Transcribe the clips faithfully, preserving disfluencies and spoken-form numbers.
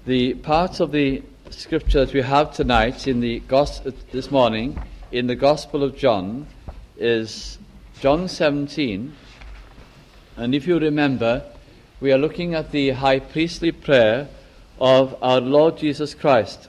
The part of the scripture that we have tonight in the gospel this morning in the Gospel of John is John seventeen, and if you remember, we are looking at the high priestly prayer of our Lord Jesus Christ.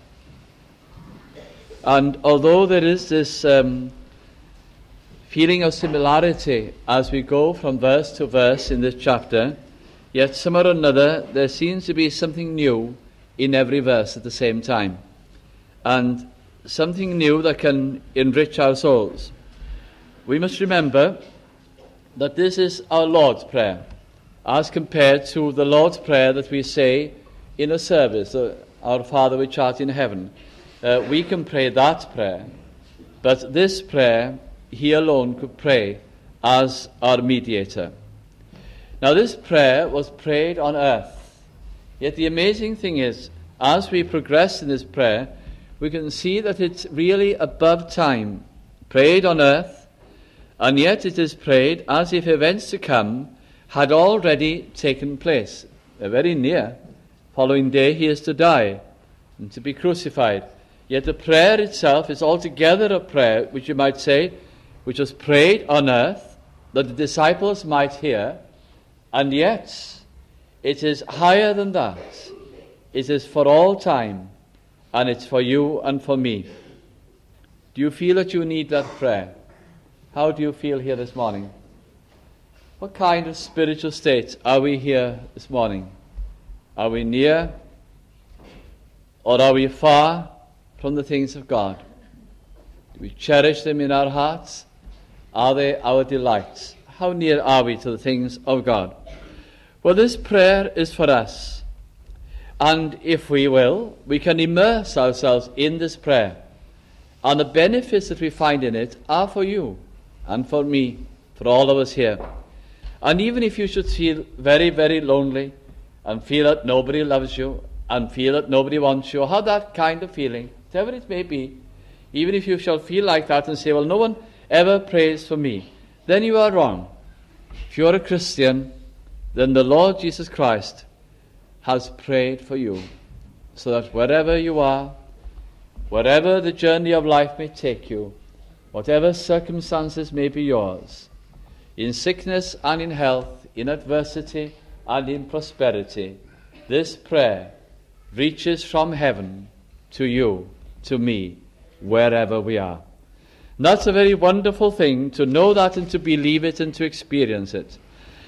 And although there is this um, feeling of similarity as we go from verse to verse in this chapter, yet somehow or another there seems to be something new in every verse at the same time, and something new that can enrich our souls. We must remember that this is our Lord's Prayer, as compared to the Lord's Prayer that we say in a service, uh, Our Father which art in heaven. Uh, we can pray that prayer, but this prayer He alone could pray as our mediator. Now this prayer was prayed on earth. Yet the amazing thing is, as we progress in this prayer, we can see that it's really above time, prayed on earth, and yet it is prayed as if events to come had already taken place. They're very near. Following day he is to die and to be crucified. Yet the prayer itself is altogether a prayer, which you might say, which was prayed on earth, that the disciples might hear, and yet it is higher than that. It is for all time, and it's for you and for me. Do you feel that you need that prayer? How do you feel here this morning? What kind of spiritual state are we here this morning? Are we near, or are we far from the things of God? Do we cherish them in our hearts? Are they our delights? How near are we to the things of God? Well, this prayer is for us. And if we will, we can immerse ourselves in this prayer. And the benefits that we find in it are for you and for me, for all of us here. And even if you should feel very, very lonely and feel that nobody loves you and feel that nobody wants you, or have that kind of feeling, whatever it may be, even if you shall feel like that and say, well, no one ever prays for me, then you are wrong. If you're a Christian, then the Lord Jesus Christ has prayed for you, so that wherever you are, wherever the journey of life may take you, whatever circumstances may be yours, in sickness and in health, in adversity and in prosperity, this prayer reaches from heaven to you, to me, wherever we are. And that's a very wonderful thing, to know that and to believe it and to experience it.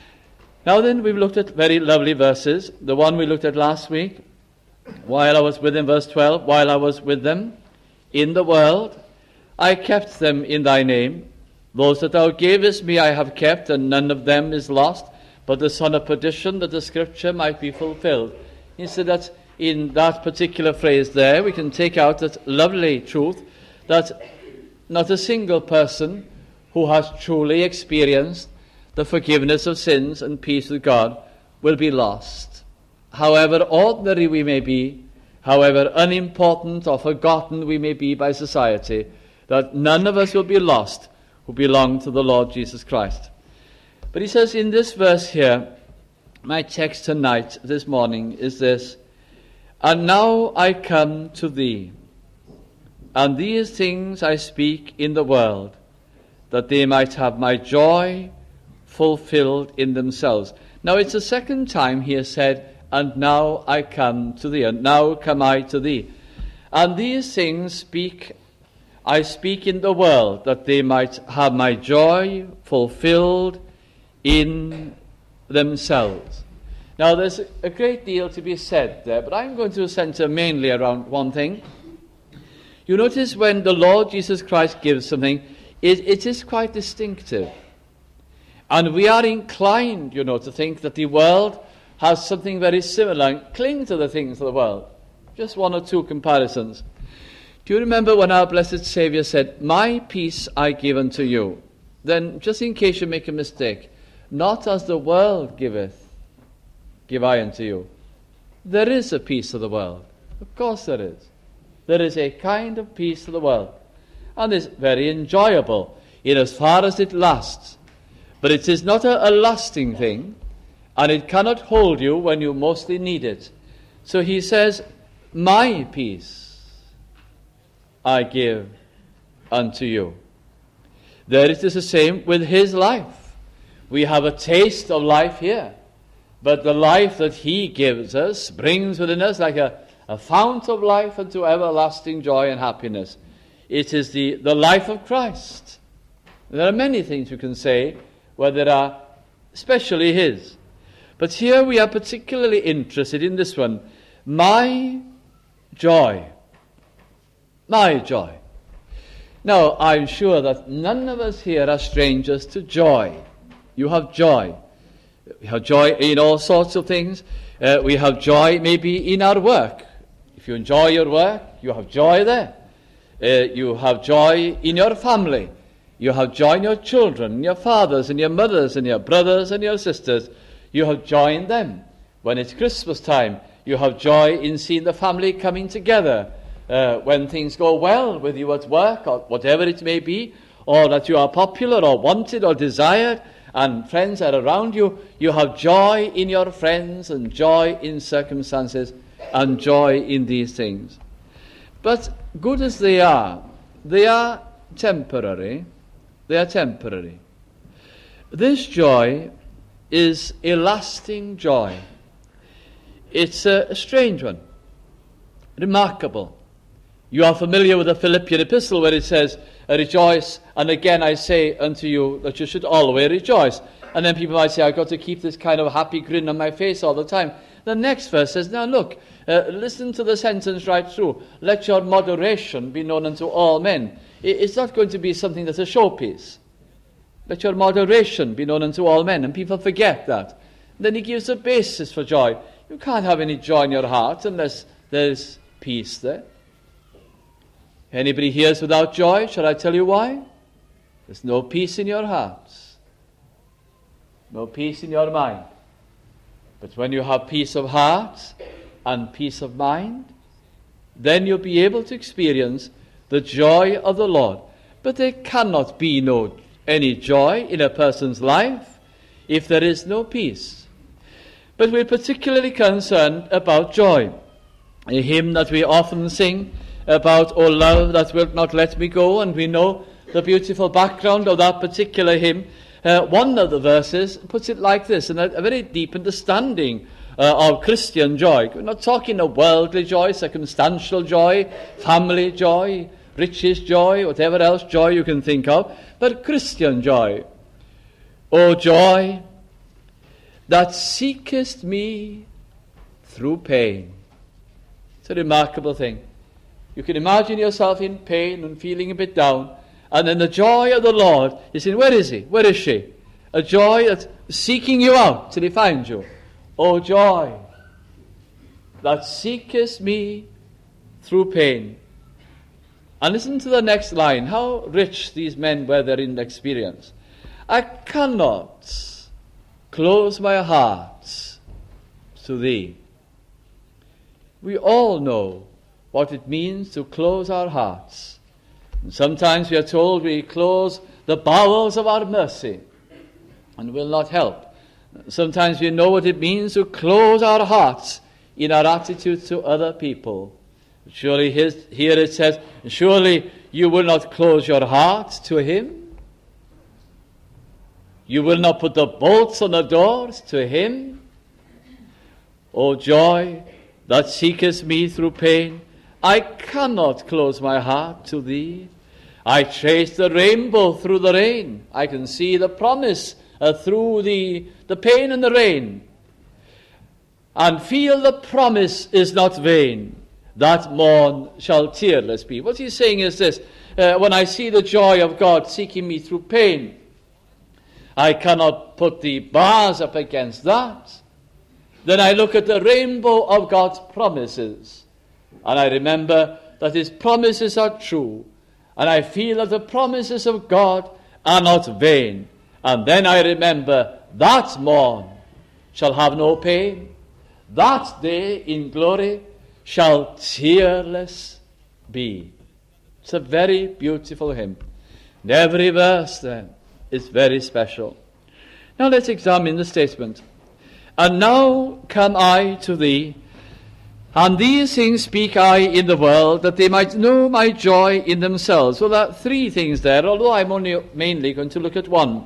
Now then, we've looked at very lovely verses. The one we looked at last week, while I was with them, verse twelve, while I was with them in the world, I kept them in thy name. Those that thou gavest me I have kept, and none of them is lost, but the son of perdition, that the scripture might be fulfilled. He said that in that particular phrase there, we can take out that lovely truth that not a single person who has truly experienced the forgiveness of sins and peace with God will be lost. However ordinary we may be, however unimportant or forgotten we may be by society, that none of us will be lost who belong to the Lord Jesus Christ. But he says in this verse here, my text tonight, this morning, is this: and now I come to thee, and these things I speak in the world, that they might have my joy fulfilled in themselves. Now it's the second time he has said, and now I come to thee, and now come I to thee. And these things speak, I speak in the world, that they might have my joy fulfilled in themselves. Now there's a great deal to be said there, but I'm going to center mainly around one thing. You notice when the Lord Jesus Christ gives something, it, it is quite distinctive. And we are inclined, you know, to think that the world has something very similar and cling to the things of the world. Just one or two comparisons. Do you remember when our blessed Saviour said, my peace I give unto you? Then, just in case you make a mistake, not as the world giveth, give I unto you. There is a peace of the world. Of course there is. There is a kind of peace of the world. And it's very enjoyable in as far as it lasts. But it is not a, a lasting thing, and it cannot hold you when you mostly need it. So he says, My peace I give unto you. There it is the same with his life. We have a taste of life here, but the life that he gives us brings within us like a, a fount of life unto everlasting joy and happiness. It is the, the life of Christ. There are many things you can say where there are especially his. But here we are particularly interested in this one. My joy. My joy. Now, I'm sure that none of us here are strangers to joy. You have joy. We have joy in all sorts of things. Uh, we have joy maybe in our work. If you enjoy your work, you have joy there. Uh, you have joy in your family. You have joy in your children, in your fathers and your mothers and your brothers and your sisters. You have joy in them. When it's Christmas time, you have joy in seeing the family coming together. Uh, when things go well with you at work or whatever it may be, or that you are popular or wanted or desired, and friends are around you, you have joy in your friends and joy in circumstances and joy in these things. But good as they are, they are temporary. They are temporary. This joy is a lasting joy. It's a, a strange one, remarkable. You are familiar with the Philippian epistle where it says, rejoice, and again I say unto you that you should always rejoice. And then people might say, I've got to keep this kind of happy grin on my face all the time. The next verse says, now look, uh, listen to the sentence right through. Let your moderation be known unto all men. It's not going to be something that's a showpiece. Let your moderation be known unto all men. And people forget that. Then he gives a basis for joy. You can't have any joy in your heart unless there's peace there. Anybody here is without joy? Shall I tell you why? There's no peace in your hearts. No peace in your mind. But when you have peace of heart and peace of mind, then you'll be able to experience the joy of the Lord. But there cannot be no any joy in a person's life if there is no peace. But we're particularly concerned about joy. A hymn that we often sing about, O love that wilt not let me go, and we know the beautiful background of that particular hymn. Uh, one of the verses puts it like this, and a, a very deep understanding uh, of Christian joy. We're not talking of worldly joy, circumstantial joy, family joy, riches joy, whatever else joy you can think of, but Christian joy. O joy that seekest me through pain. It's a remarkable thing. You can imagine yourself in pain and feeling a bit down, and then the joy of the Lord is saying, where is he? Where is she? A joy that's seeking you out till he finds you. O joy that seekest me through pain. And listen to the next line, how rich these men were therein experience. I cannot close my heart to thee. We all know what it means to close our hearts. And sometimes we are told we close the bowels of our mercy and will not help. Sometimes we know what it means to close our hearts in our attitude to other people. Surely his, here it says, surely you will not close your heart to him. You will not put the bolts on the doors to him. O joy that seekest me through pain, I cannot close my heart to thee. I trace the rainbow through the rain. I can see the promise uh, through the, the pain and the rain. And feel the promise is not vain. That morn shall tearless be. What he's saying is this. Uh, when I see the joy of God seeking me through pain, I cannot put the bars up against that. Then I look at the rainbow of God's promises. And I remember that his promises are true. And I feel that the promises of God are not vain. And then I remember that morn shall have no pain. That day in glory shall tearless be. It's a very beautiful hymn. And every verse then is very special. Now let's examine the statement. And now come I to thee, And these things speak I in the world, that they might know my joy in themselves. Well, there are three things there, although I'm only mainly going to look at one.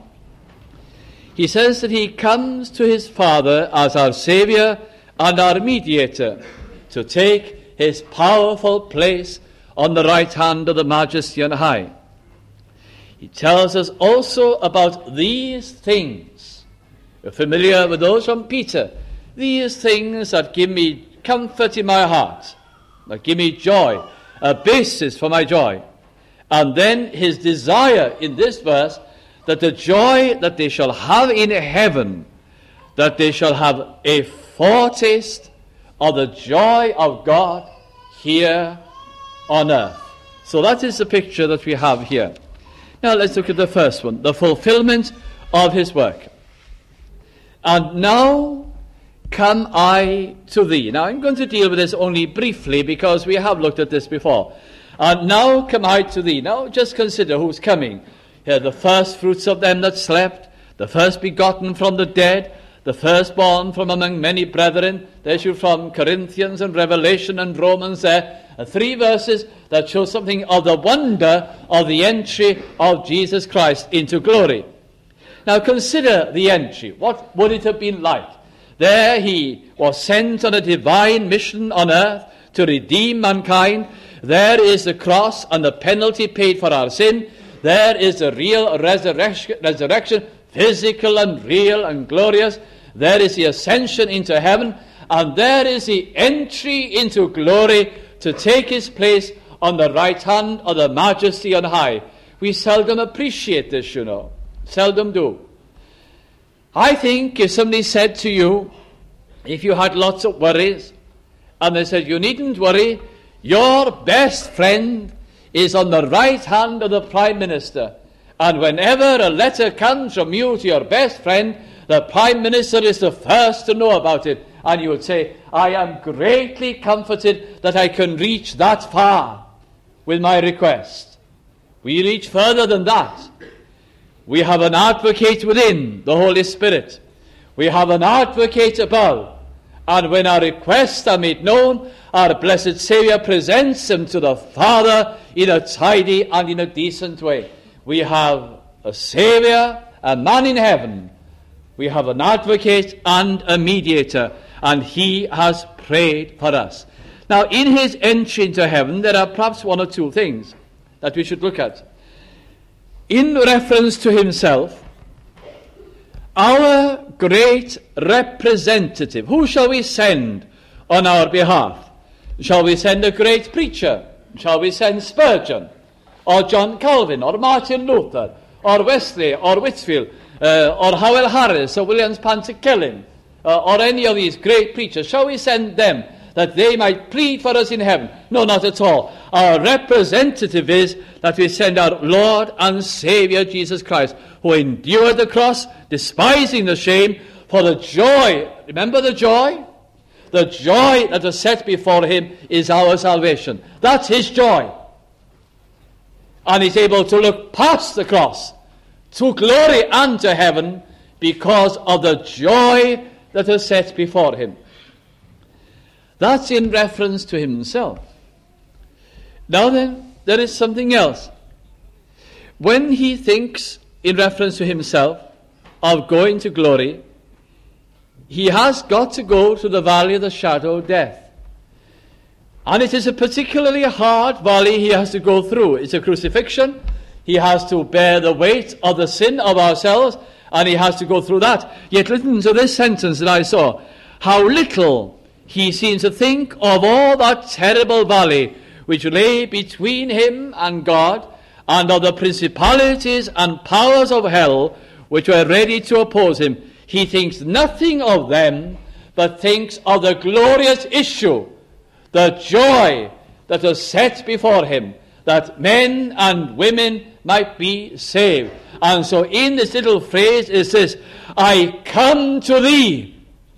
He says that he comes to his Father as our Saviour and our Mediator, to take his powerful place on the right hand of the Majesty on high. He tells us also about these things. You're familiar with those from Peter. These things that give me comfort in my heart, that give me joy, a basis for my joy. And then his desire in this verse, that the joy that they shall have in heaven, that they shall have a foretaste of the joy of God here on earth. So that is the picture that we have here. Now let's look at the first one, the fulfillment of his work. And now come I to thee. Now I'm going to deal with this only briefly because we have looked at this before. And now come I to thee. Now just consider who's coming. Here, the first fruits of them that slept, the first begotten from the dead, the firstborn from among many brethren. There's you from Corinthians and Revelation and Romans there. And three verses that show something of the wonder of the entry of Jesus Christ into glory. Now consider the entry. What would it have been like? There he was sent on a divine mission on earth to redeem mankind. There is the cross and the penalty paid for our sin. There is the real resurrection, resurrection, physical and real and glorious. There is the ascension into heaven. And there is the entry into glory to take his place on the right hand of the Majesty on high. We seldom appreciate this, you know. Seldom do. I think if somebody said to you, if you had lots of worries, and they said, you needn't worry, your best friend is on the right hand of the Prime Minister. And whenever a letter comes from you to your best friend, the Prime Minister is the first to know about it. And you would say, I am greatly comforted that I can reach that far with my request. We reach further than that. We have an advocate within, the Holy Spirit. We have an advocate above. And when our requests are made known, our blessed Saviour presents them to the Father in a tidy and in a decent way. We have a Saviour, a man in heaven. We have an advocate and a mediator. And he has prayed for us. Now, in his entry into heaven, there are perhaps one or two things that we should look at. In reference to himself, our great representative, who shall we send on our behalf? Shall we send a great preacher? Shall we send Spurgeon, or John Calvin, or Martin Luther, or Wesley, or Whitfield, uh, or Howell Harris, or Williams Pantycelyn, uh, or any of these great preachers? Shall we send them that they might plead for us in heaven? No, not at all. Our representative is that we send our Lord and Saviour Jesus Christ, who endured the cross, despising the shame, for the joy. Remember the joy? The joy that was set before him is our salvation. That's his joy. And he's able to look past the cross to glory and to heaven because of the joy that was set before him. That's in reference to himself. Now then, there is something else. When he thinks in reference to himself of going to glory, he has got to go to the valley of the shadow of death. And it is a particularly hard valley he has to go through. It's a crucifixion. He has to bear the weight of the sin of ourselves, and he has to go through that. Yet listen to this sentence that I saw. How little he seems to think of all that terrible valley which lay between him and God, and of the principalities and powers of hell which were ready to oppose him. He thinks nothing of them, but thinks of the glorious issue, the joy that was set before him, that men and women might be saved. And so in this little phrase is this, I come to thee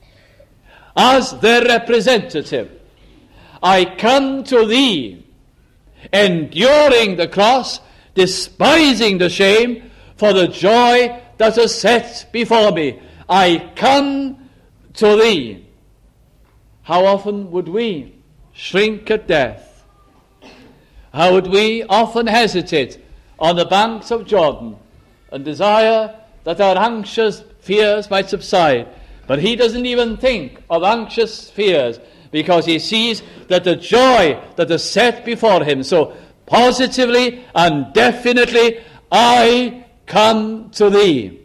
as their representative. I come to thee, enduring the cross, despising the shame, for the joy that was set before me. I come to thee. How often would we shrink at death. How would we often hesitate on the banks of Jordan and desire that our anxious fears might subside. But he doesn't even think of anxious fears because he sees that the joy that is set before him. So positively and definitely, I come to thee.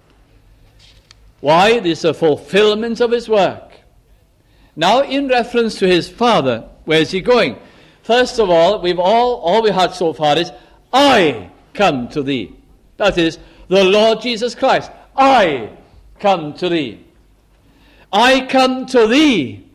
Why? This is a fulfillment of his work. Now, in reference to his Father, where is he going? First of all, we've all, all we had so far is, I come to thee. That is, the Lord Jesus Christ. I come to thee. I come to thee.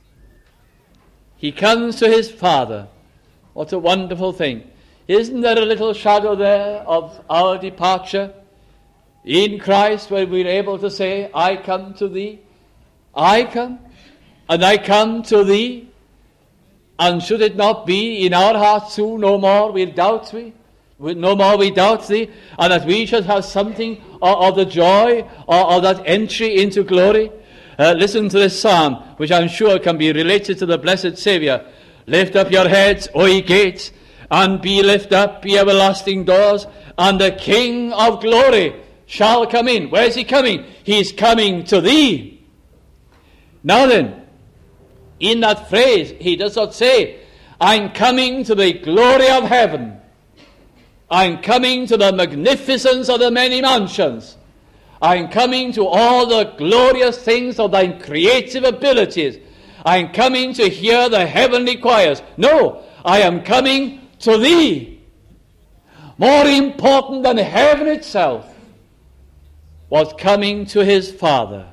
He comes to his Father. What a wonderful thing. Isn't there a little shadow there of our departure in Christ, where we're able to say, I come to thee? I come, and I come to thee. And should it not be in our hearts too, no more we doubt we, no more we doubt thee, and that we should have something of, of the joy of, of that entry into glory? Uh, listen to this psalm, which I'm sure can be related to the blessed Saviour. Lift up your heads, O ye gates, and be lift up, ye everlasting doors, and the King of glory shall come in. Where is he coming? He's coming to thee. Now then, in that phrase, he does not say, I'm coming to the glory of heaven. I'm coming to the magnificence of the many mansions. I'm coming to all the glorious things of thine creative abilities. I'm coming to hear the heavenly choirs. No, I am coming to thee. More important than heaven itself was coming to his Father.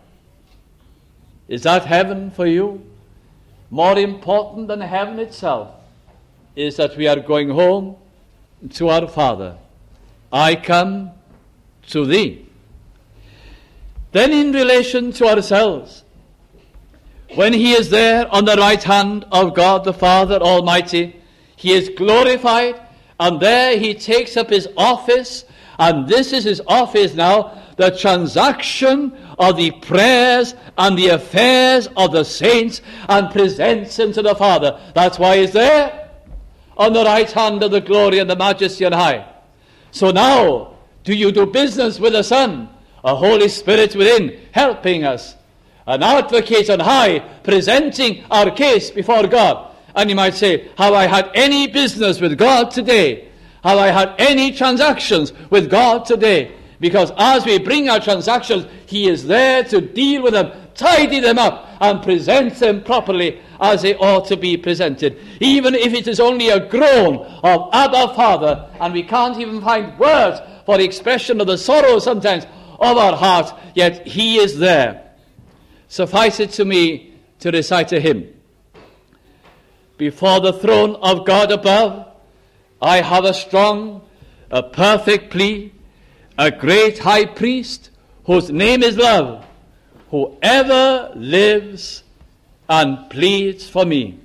Is that heaven for you? More important than heaven itself is that we are going home to our Father. I come to thee. Then in relation to ourselves, when he is there on the right hand of God the Father Almighty, he is glorified, and there he takes up his office, and this is his office now, the transaction of the prayers and the affairs of the saints, and presents him to the Father. That's why he's there on the right hand of the glory and the majesty on high. So now, do you do business with the Son? A Holy Spirit within, helping us. An advocate on high, presenting our case before God. And you might say, have I had any business with God today? Have I had any transactions with God today? Because as we bring our transactions, he is there to deal with them, tidy them up, and present them properly as they ought to be presented. Even if it is only a groan of Abba Father, and we can't even find words for the expression of the sorrow sometimes of our heart, yet he is there. Suffice it to me to recite a hymn. Before the throne of God above, I have a strong, a perfect plea, a great high priest whose name is love, who ever lives and pleads for me.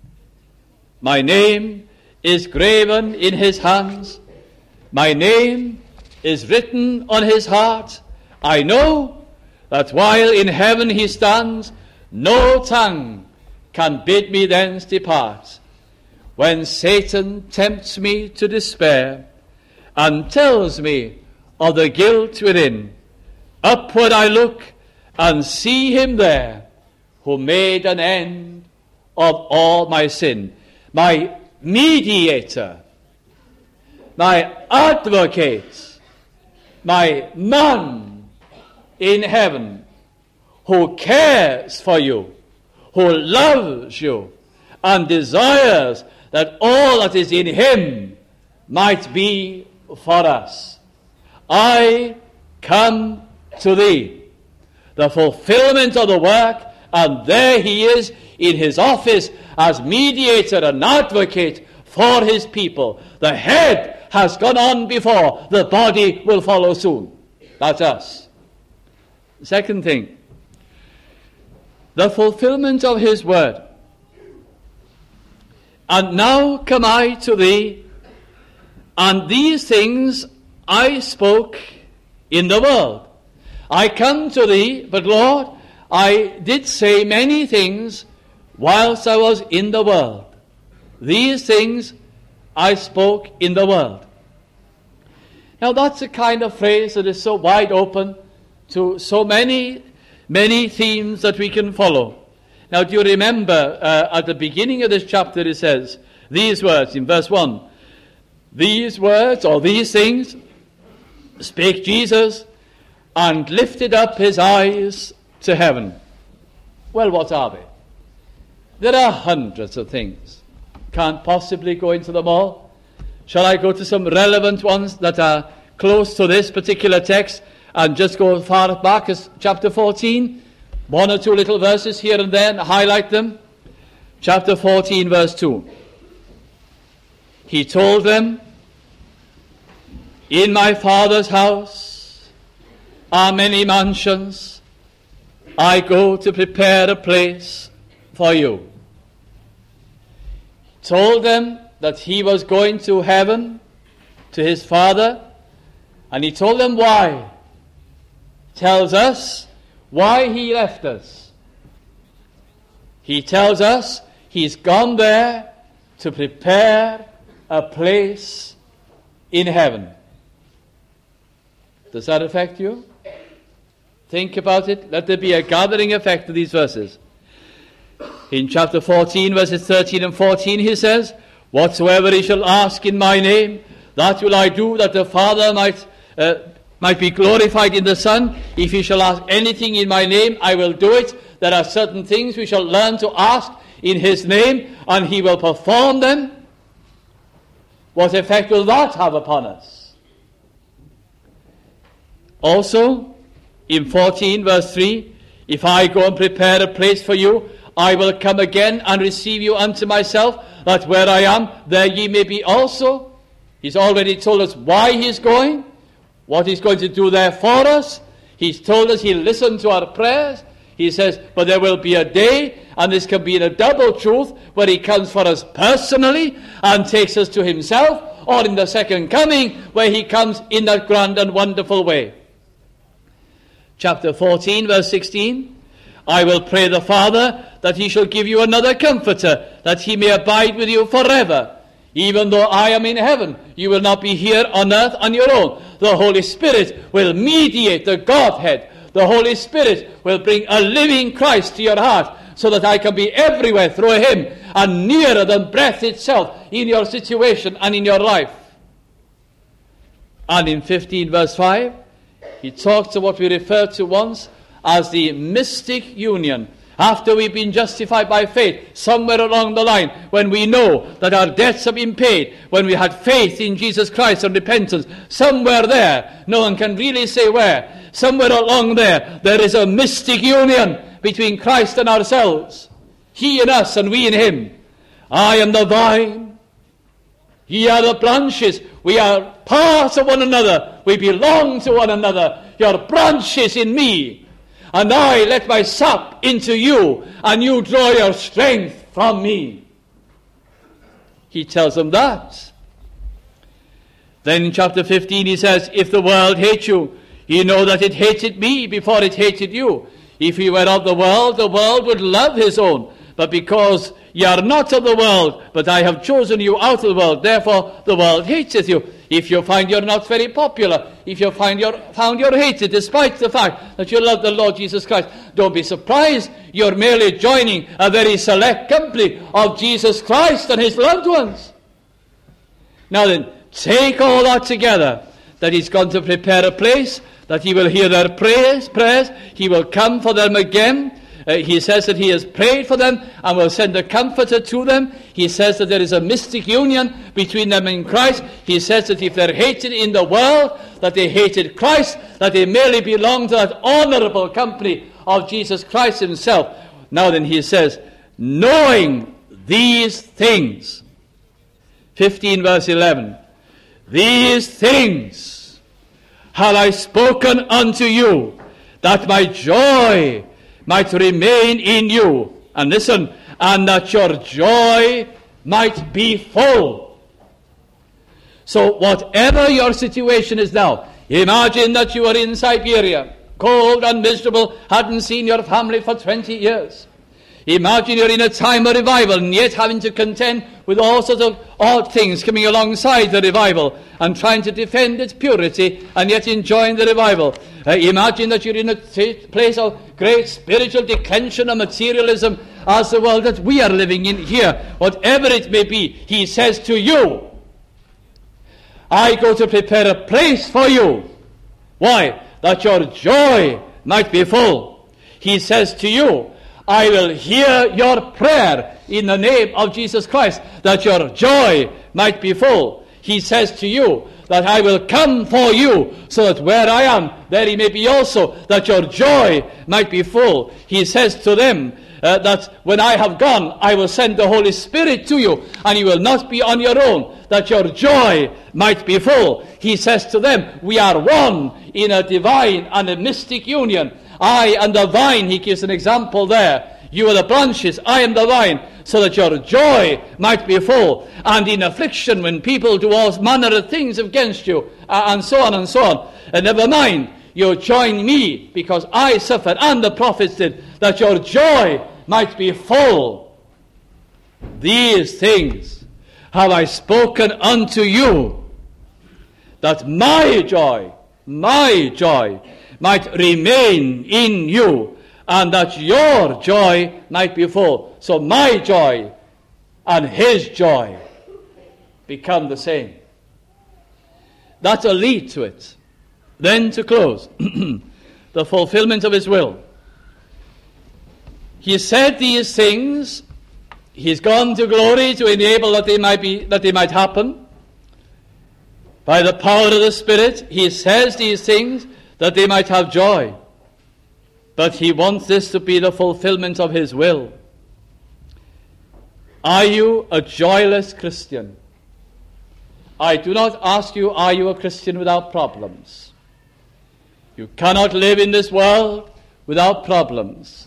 My name is graven in his hands. My name is written on his heart. I know that while in heaven he stands, no tongue can bid me thence depart. When Satan tempts me to despair and tells me of the guilt within, upward I look and see him there who made an end of all my sin. My mediator, my advocate, my man in heaven, who cares for you, who loves you, and desires that all that is in him might be for us. I come to thee. The fulfillment of the work, and there he is in his office as mediator and advocate for his people. The head has gone on before, the body will follow soon. That's us. Second thing, the fulfillment of his word. And now come I to thee, and these things I spoke in the world. I come to thee, but Lord, I did say many things whilst I was in the world, these things I spoke in the world. Now that's a kind of phrase that is so wide open to so many, many themes that we can follow. Now do you remember uh, at the beginning of this chapter it says these words in verse one. These words, or these things, spake Jesus and lifted up his eyes to heaven. Well, what are they? There are hundreds of things. Can't possibly go into them all. Shall I go to some relevant ones that are close to this particular text and just go as far back as chapter fourteen? One or two little verses here and there and highlight them. Chapter fourteen, verse two. He told them, in my Father's house are many mansions. I go to prepare a place for you. Told them that he was going to heaven, to his Father, and he told them why. Tells us why he left us. He tells us he's gone there to prepare a place in heaven. Does that affect you? Think about it. Let there be a gathering effect of these verses. In chapter fourteen, verses thirteen and fourteen, he says, whatsoever he shall ask in my name, that will I do, that the Father might uh, might be glorified in the Son. If he shall ask anything in my name, I will do it. There are certain things we shall learn to ask in his name, and he will perform them. What effect will that have upon us? Also, in fourteen, verse three, if I go and prepare a place for you, I will come again and receive you unto myself, that where I am, there ye may be also. He's already told us why he's going, what he's going to do there for us. He's told us he'll listen to our prayers. He says, but there will be a day, and this can be in a double truth, where he comes for us personally and takes us to himself, or in the second coming, where he comes in that grand and wonderful way. Chapter fourteen, verse sixteen, I will pray the Father that he shall give you another comforter, that he may abide with you forever. Even though I am in heaven, you will not be here on earth on your own. The Holy Spirit will mediate the Godhead. The Holy Spirit will bring a living Christ to your heart, so that I can be everywhere through him, and nearer than breath itself in your situation and in your life. And in fifteen, verse five, he talks to what we referred to once as the mystic union. After we've been justified by faith, somewhere along the line, when we know that our debts have been paid, when we had faith in Jesus Christ and repentance, somewhere there, no one can really say where, somewhere along there, there is a mystic union between Christ and ourselves. He in us and we in him. I am the vine, ye are the branches. We are parts of one another. We belong to one another. Your branches in me, and I let my sap into you, and you draw your strength from me. He tells them that. Then in chapter fifteen he says, if the world hates you, you know that it hated me before it hated you. If you were of the world, the world would love his own. But because ye are not of the world, but I have chosen you out of the world, therefore the world hateth you. If you find you're not very popular, if you find you're found you're hated, despite the fact that you love the Lord Jesus Christ, don't be surprised. You're merely joining a very select company of Jesus Christ and his loved ones. Now then, take all that together, that he's gone to prepare a place, that he will hear their prayers, prayers, he will come for them again. Uh, he says that he has prayed for them and will send a comforter to them. He says that there is a mystic union between them and Christ. He says that if they're hated in the world, that they hated Christ, that they merely belong to that honorable company of Jesus Christ himself. Now then, he says, knowing these things. fifteen verse eleven. These things have I spoken unto you, that my joy might remain in you. And listen, and that your joy might be full. So whatever your situation is now, imagine that you are in Siberia, cold and miserable, hadn't seen your family for twenty years. Imagine you're in a time of revival and yet having to contend with all sorts of odd things coming alongside the revival and trying to defend its purity and yet enjoying the revival. Uh, imagine that you're in a t- place of great spiritual declension and materialism as the world that we are living in here. Whatever it may be, he says to you, I go to prepare a place for you. Why? That your joy might be full. He says to you, I will hear your prayer in the name of Jesus Christ, that your joy might be full. He says to you that I will come for you, so that where I am, there he may be also, that your joy might be full. He says to them uh, that when I have gone, I will send the Holy Spirit to you, and you will not be on your own, that your joy might be full. He says to them, we are one in a divine and a mystic union. I and the vine, he gives an example there. You are the branches, I am the vine, so that your joy might be full. And in affliction, when people do all manner of things against you, uh, and so on and so on, and never mind, you join me, because I suffered, and the prophets did, that your joy might be full. These things have I spoken unto you, that my joy, my joy, might remain in you, and that your joy might be full. So my joy and his joy become the same. That'll lead to it. Then to close, the fulfillment of his will. He said these things. He's gone to glory to enable that they might be that they might happen. By the power of the Spirit, he says these things that they might have joy. But he wants this to be the fulfillment of his will. Are you a joyless Christian? I do not ask you, are you a Christian without problems? You cannot live in this world without problems.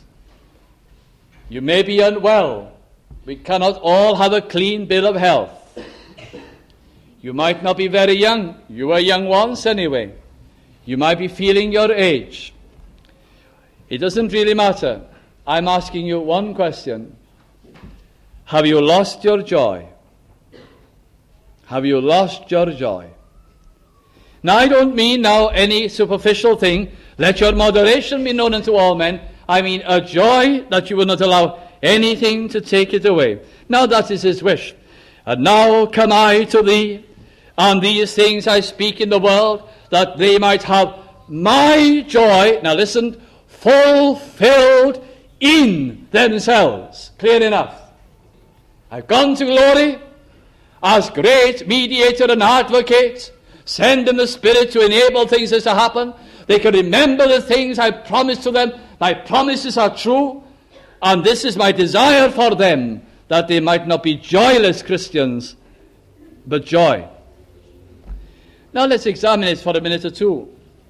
You may be unwell. We cannot all have a clean bill of health. You might not be very young. You were young once anyway. You might be feeling your age. It doesn't really matter. I'm asking you one question. Have you lost your joy? Have you lost your joy? Now, I don't mean now any superficial thing. Let your moderation be known unto all men. I mean a joy that you will not allow anything to take it away. Now that is his wish. And now come I to thee, and these things I speak in the world, that they might have my joy, now listen, fulfilled in themselves. Clear enough. I've gone to glory as great mediator and advocate. Send them the Spirit to enable things to happen. They can remember the things I promised to them. My promises are true. And this is my desire for them, that they might not be joyless Christians, but joy. Now let's examine it for a minute or two.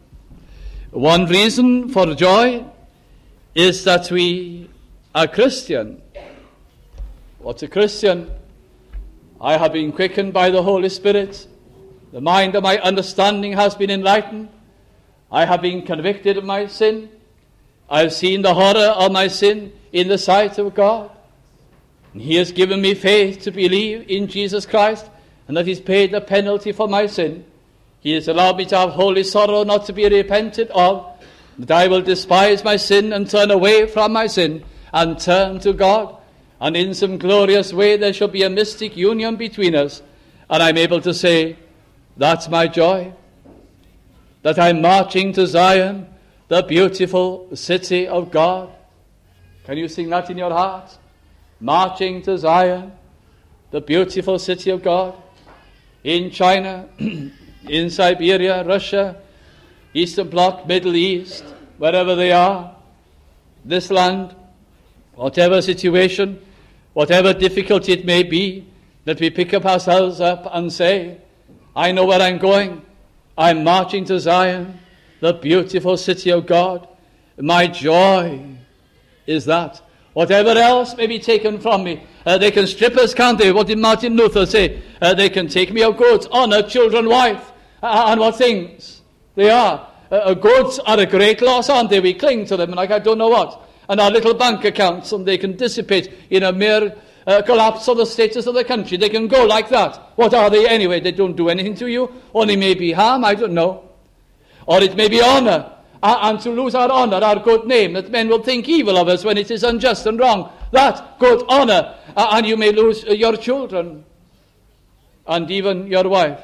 One reason for joy is that we are Christian. What's a Christian? I have been quickened by the Holy Spirit. The mind of my understanding has been enlightened. I have been convicted of my sin. I have seen the horror of my sin in the sight of God. And he has given me faith to believe in Jesus Christ, and that he's paid the penalty for my sin. He has allowed me to have holy sorrow not to be repented of, that I will despise my sin and turn away from my sin and turn to God. And in some glorious way there shall be a mystic union between us. And I'm able to say, that's my joy. That I'm marching to Zion, the beautiful city of God. Can you sing that in your heart? Marching to Zion, the beautiful city of God. In China, in Siberia, Russia, Eastern Bloc, Middle East, wherever they are, this land, whatever situation, whatever difficulty it may be, that we pick up ourselves up and say, I know where I'm going. I'm marching to Zion, the beautiful city of God. My joy is that. Whatever else may be taken from me, uh, they can strip us, can't they? What did Martin Luther say? Uh, they can take me of goods, honor, children, wife, uh, and what things they are. Uh, goods are a great loss, aren't they? We cling to them like I don't know what. and our little bank accounts, and they can dissipate in a mere uh, collapse of the status of the country. They can go like that. What are they anyway? They don't do anything to you. Only maybe harm, I don't know. Or it may be honour, uh, and to lose our honour, our good name, that men will think evil of us when it is unjust and wrong. That good honour, uh, and you may lose uh, your children, and even your wife.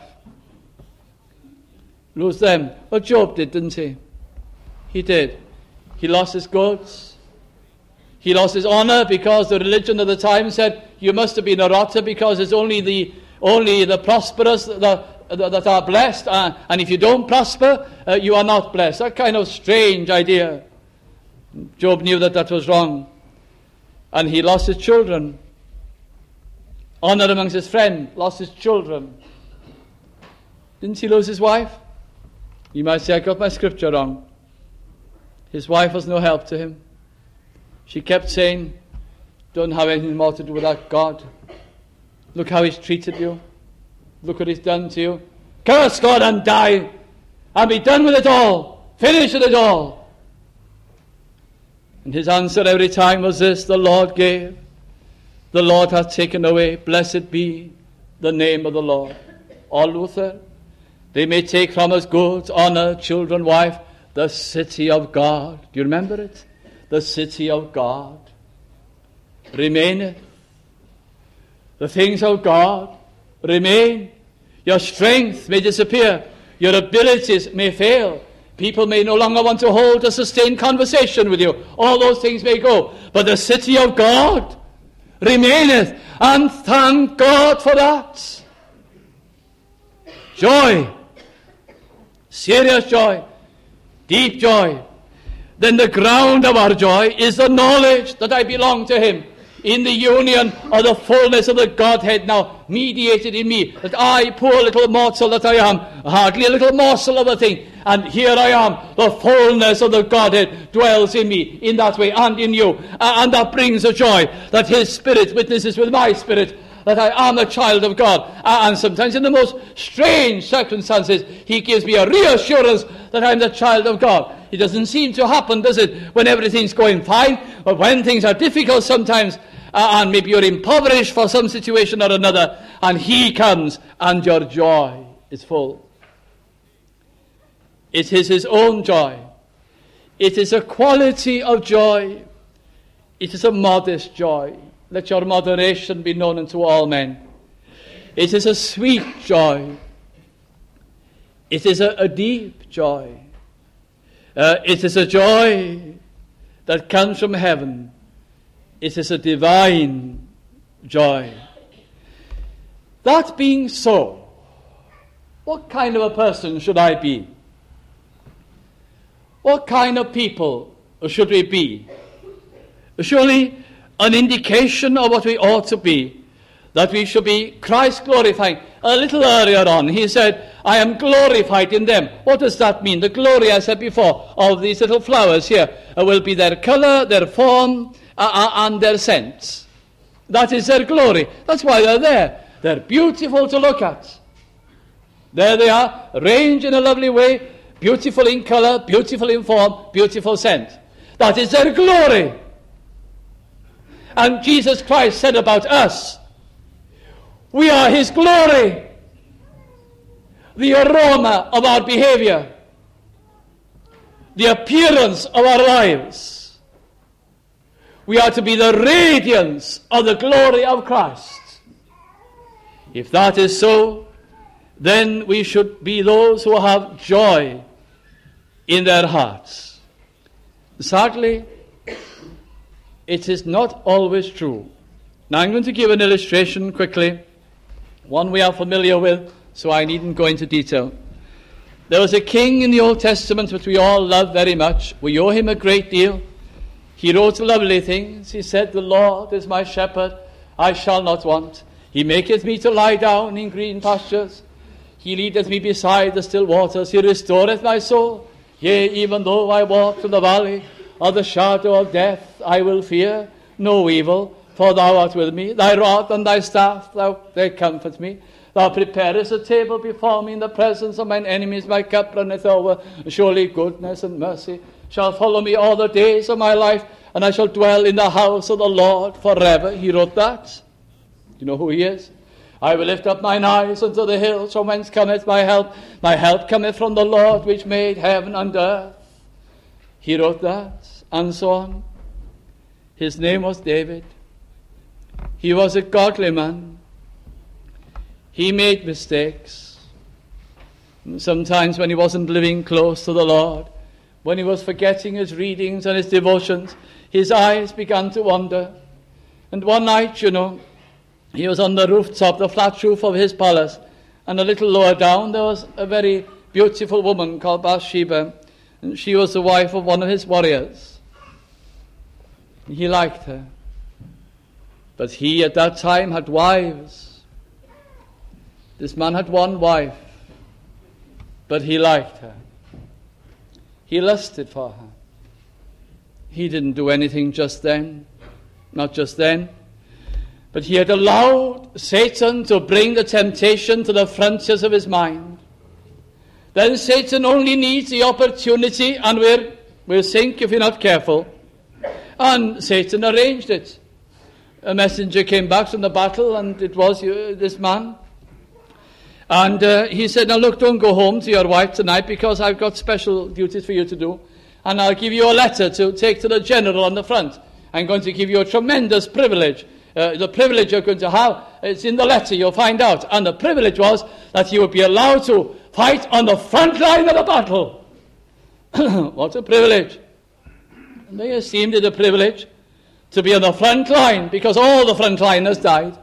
Lose them. Well, Job did, didn't he? He did. He lost his goods. He lost his honour because the religion of the time said you must have been a rotter because it's only the only the prosperous that, that, that are blessed, uh, and if you don't prosper, uh, you are not blessed. That kind of strange idea. Job knew that that was wrong, and he lost his children. Honour amongst his friends, lost his children. Didn't he lose his wife? You might say, I got my scripture wrong. His wife was no help to him. She kept saying, don't have anything more to do with that God. Look how he's treated you. Look what he's done to you. Curse God and die, and be done with it all. Finish with it all. And his answer every time was this: the Lord gave, the Lord hath taken away. Blessed be the name of the Lord. Or Luther, they may take from us goods, honour, children, wife, the city of God. Do you remember it? The city of God remaineth. The things of God remain. Your strength may disappear. Your abilities may fail. People may no longer want to hold a sustained conversation with you. All those things may go. But the city of God remaineth. And thank God for that. Joy. Serious joy. Deep joy. Then the ground of our joy is the knowledge that I belong to him, in the union of the fullness of the Godhead now mediated in me, that I, poor little mortal that I am, hardly a little morsel of a thing, and here I am, the fullness of the Godhead dwells in me in that way, and in you, and that brings a joy that his Spirit witnesses with my spirit that I am a child of God. And sometimes in the most strange circumstances, he gives me a reassurance that I'm the child of God. It doesn't seem to happen, does it, when everything's going fine? But when things are difficult sometimes, uh, and maybe you're impoverished for some situation or another, and he comes, and your joy is full. It is his own joy. It is a quality of joy. It is a modest joy. Let your moderation be known unto all men. It is a sweet joy. It is a, a deep joy. Uh, it is a joy that comes from heaven. It is a divine joy. That being so, what kind of a person should I be? What kind of people should we be? Surely an indication of what we ought to be, that we should be Christ glorifying. A little earlier on, he said, I am glorified in them. What does that mean? The glory, I said before, of these little flowers here uh, will be their colour, their form, uh, uh, and their scent. That is their glory. That's why they're there. They're beautiful to look at. There they are, arranged in a lovely way, beautiful in colour, beautiful in form, beautiful scent. That is their glory. And Jesus Christ said about us, we are his glory. The aroma of our behavior, the appearance of our lives. We are to be the radiance of the glory of Christ. If that is so, then we should be those who have joy in their hearts. Sadly, it is not always true. Now I'm going to give an illustration quickly, one we are familiar with, so I needn't go into detail. There was a king in the Old Testament which we all love very much. We owe him a great deal. He wrote lovely things. He said, the Lord is my shepherd, I shall not want. He maketh me to lie down in green pastures. He leadeth me beside the still waters. He restoreth my soul. Yea, even though I walk through the valley of the shadow of death, I will fear no evil, for thou art with me. Thy rod and thy staff, thou, they comfort me. Thou preparest a table before me in the presence of mine enemies. My cup runneth over. Surely goodness and mercy shall follow me all the days of my life, and I shall dwell in the house of the Lord forever. He wrote that. You know who he is? I will lift up mine eyes unto the hills, from whence cometh my help. My help cometh from the Lord, which made heaven and earth. He wrote that, and so on. His name was David. He was a godly man. He made mistakes. Sometimes when he wasn't living close to the Lord, when he was forgetting his readings and his devotions, his eyes began to wander. And one night, you know, he was on the rooftop, the flat roof of his palace, and a little lower down there was a very beautiful woman called Bathsheba, and she was the wife of one of his warriors. He liked her. But he at that time had wives. This man had one wife, but he liked her. He lusted for her. He didn't do anything just then, not just then, but he had allowed Satan to bring the temptation to the frontiers of his mind. Then Satan only needs the opportunity, and we're, we'll sink if you're not careful. And Satan arranged it. A messenger came back from the battle, and it was uh, this man. And uh, he said, now look, don't go home to your wife tonight, because I've got special duties for you to do. And I'll give you a letter to take to the general on the front. I'm going to give you a tremendous privilege. Uh, the privilege you're going to have, it's in the letter, you'll find out. And the privilege was that you would be allowed to fight on the front line of the battle. What a privilege. And they esteemed it a privilege to be on the front line, because all the frontliners died.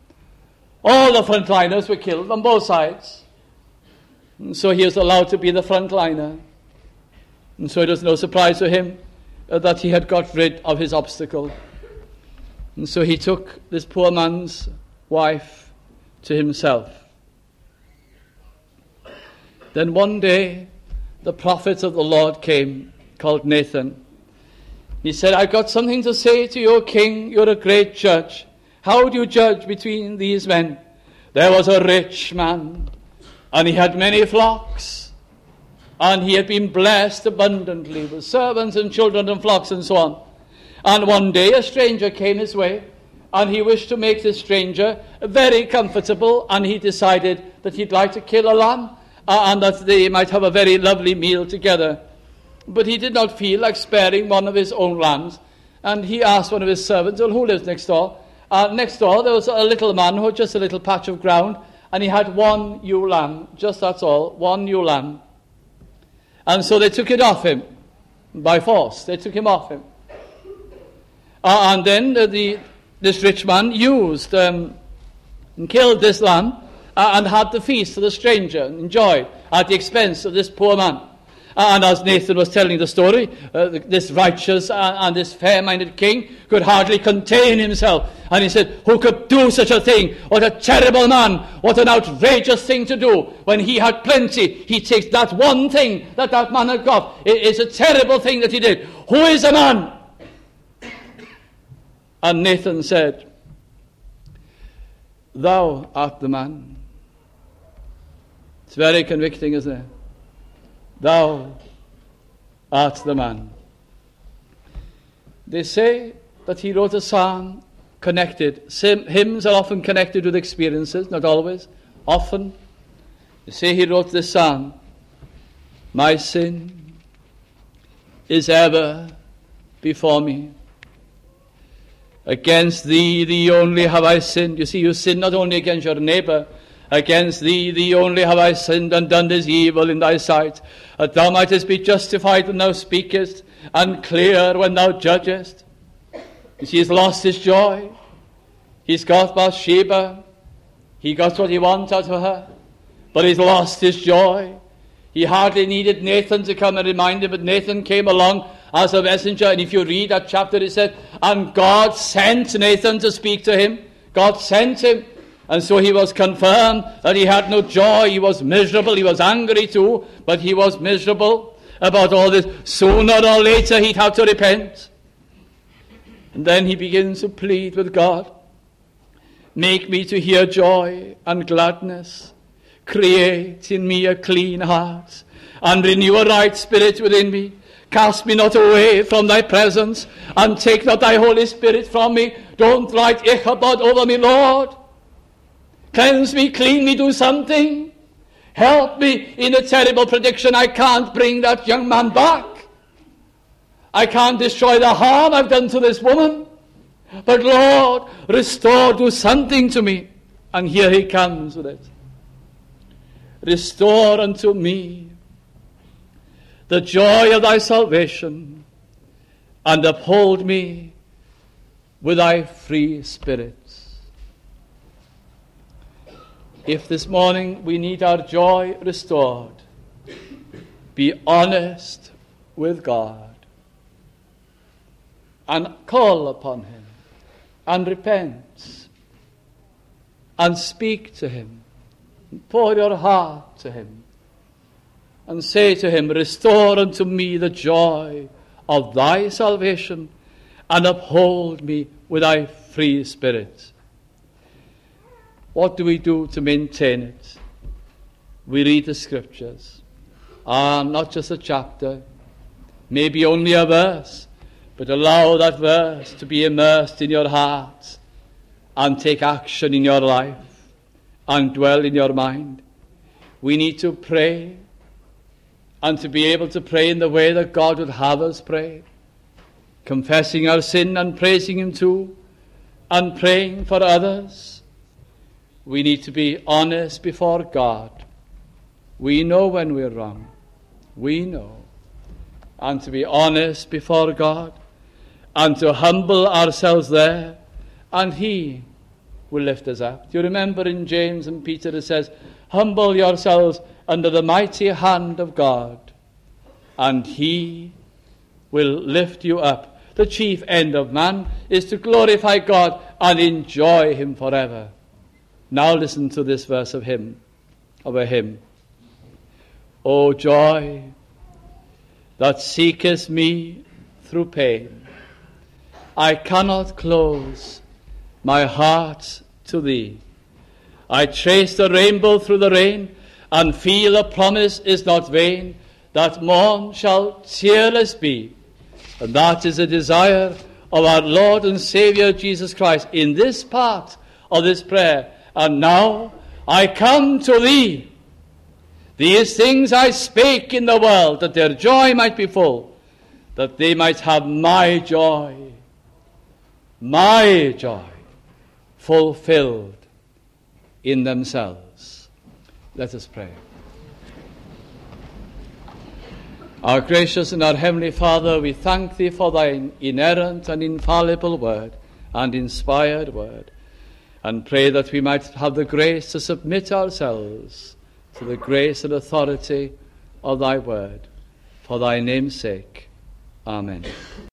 All the frontliners were killed on both sides. And so he was allowed to be the frontliner. And so it was no surprise to him uh, that he had got rid of his obstacle. And so he took this poor man's wife to himself. Then one day, the prophet of the Lord came, called Nathan. He said, I've got something to say to you, king. You're a great judge. How do you judge between these men? There was a rich man, and he had many flocks, and he had been blessed abundantly with servants and children and flocks and so on. And one day a stranger came his way, and he wished to make this stranger very comfortable, and he decided that he'd like to kill a lamb, uh, and that they might have a very lovely meal together. But he did not feel like sparing one of his own lambs, and he asked one of his servants, well, who lives next door? Uh, next door there was a little man who had just a little patch of ground, and he had one ewe lamb, just that's all, one ewe lamb. And so they took it off him, by force, they took him off him. Uh, and then the, the this rich man used um, and killed this lamb uh, and had the feast for the stranger and enjoyed at the expense of this poor man. Uh, and as Nathan was telling the story, uh, this righteous uh, and this fair-minded king could hardly contain himself. And he said, who could do such a thing? What a terrible man. What an outrageous thing to do. When he had plenty, he takes that one thing that that man had got. It is a terrible thing that he did. Who is the man? And Nathan said, thou art the man. It's very convicting, isn't it? Thou art the man. They say that he wrote a psalm connected. Hymns are often connected with experiences, not always, often. They say he wrote this psalm. My sin is ever before me. Against thee, thee only have I sinned. You see, you sin not only against your neighbor. Against thee, thee only have I sinned and done this evil in thy sight, that thou mightest be justified when thou speakest, and clear when thou judgest. You see, he's lost his joy. He's got Bathsheba. He got what he wanted out of her. But he's lost his joy. He hardly needed Nathan to come and remind him, but Nathan came along as a messenger. And if you read that chapter, it said, and God sent Nathan to speak to him. God sent him. And so he was confirmed that he had no joy. He was miserable. He was angry too, but he was miserable about all this. Sooner or later he'd have to repent. And then he begins to plead with God. Make me to hear joy and gladness. Create in me a clean heart and renew a right spirit within me. Cast me not away from thy presence, and take not thy Holy Spirit from me. Don't write Ichabod over me, Lord. Cleanse me, clean me, do something. Help me in the terrible prediction. I can't bring that young man back. I can't destroy the harm I've done to this woman. But Lord, restore, do something to me. And here he comes with it. Restore unto me the joy of thy salvation, and uphold me with thy free spirit. If this morning we need our joy restored, be honest with God and call upon him and repent and speak to him. Pour your heart to him and say to him, restore unto me the joy of thy salvation and uphold me with thy free spirit. What do we do to maintain it? We read the scriptures. Ah, not just a chapter, maybe only a verse, but allow that verse to be immersed in your heart and take action in your life and dwell in your mind. We need to pray, and to be able to pray in the way that God would have us pray, confessing our sin and praising him too, and praying for others. We need to be honest before God. We know when we're wrong. We know. And to be honest before God, and to humble ourselves there, and he will lift us up. Do you remember in James and Peter it says, humble yourselves under the mighty hand of God, and he will lift you up. The chief end of man is to glorify God and enjoy him forever. Now listen to this verse of hymn, of a hymn. O joy that seeketh me through pain, I cannot close my heart to thee. I trace the rainbow through the rain, and feel a promise is not vain, that morn shall tearless be. And that is the desire of our Lord and Saviour Jesus Christ in this part of this prayer. And now I come to thee. These things I spake in the world, that their joy might be full, that they might have my joy, my joy, fulfilled in themselves. Let us pray. Our gracious and our heavenly Father, we thank thee for thine inerrant and infallible word and inspired word, and pray that we might have the grace to submit ourselves to the grace and authority of thy word. For thy name's sake. Amen.